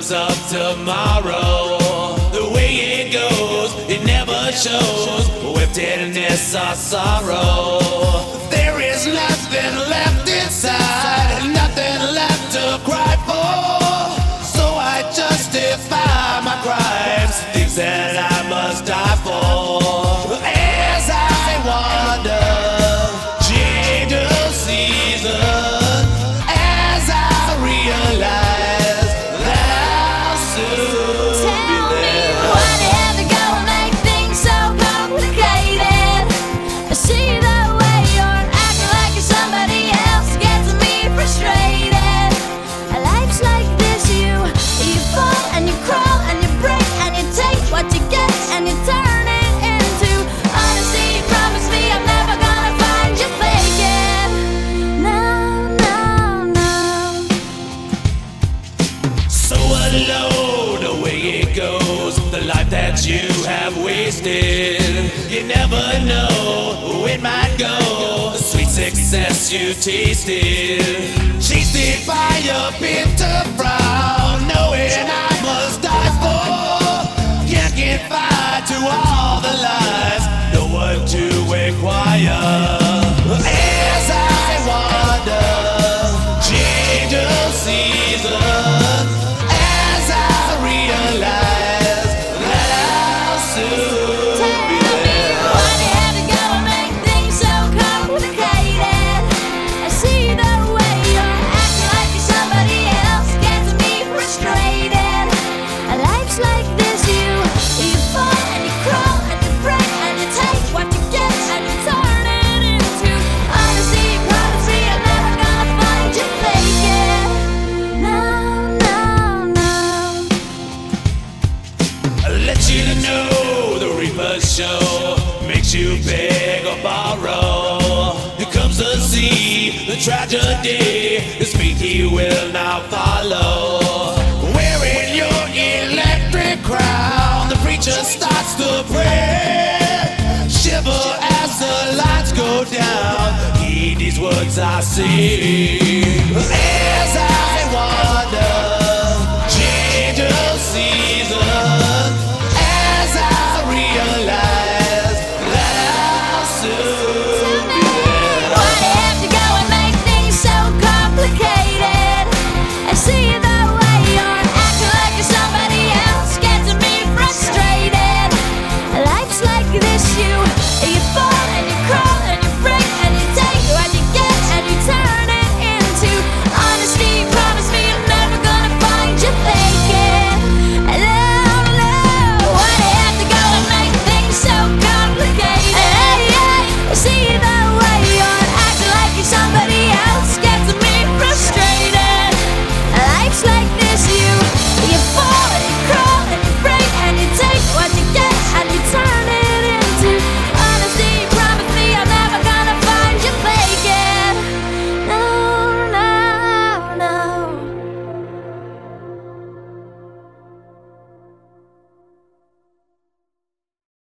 comes up tomorrow. The way it goes, it never shows with tenderness or sorrow. There is nothing left inside, nothing left to cry for. So I justify my crimes, things that I must die for. As I wander, change of season, as I realize that I'll soon be there. Why do you have to go and make things so complicated? I see the way you're acting like you're somebody else gets me frustrated. Life's like this, you fall and you crawl and you break and you take what you get and you turn it into honesty. You promise me I'm never gonna find you faking. No, no, no. So unload the way it goes, the life that you have wasted. You never know it might go. The sweet success you tasted, chased by a bitter frown, knowing I must die for. Can't get by to all the lies, no one to inquire. As I wander, change of season, as I realize that I'll soon be there. Why do you have to go and make things so complicated? I see the way you're acting like you're somebody else gets me frustrated. Life's like this, you fall and you crawl and you break and you take what you get and you turn it into honesty. You promise me I'm never gonna find you faking. No, no, no. Let you know the Reaper's show makes you beg or borrow. Here comes the sea, the tragedy. The speed he will now follow. Wearing your electric crown, the preacher starts to pray. Shiver as the lights go down. Heed these words I sing as I walk.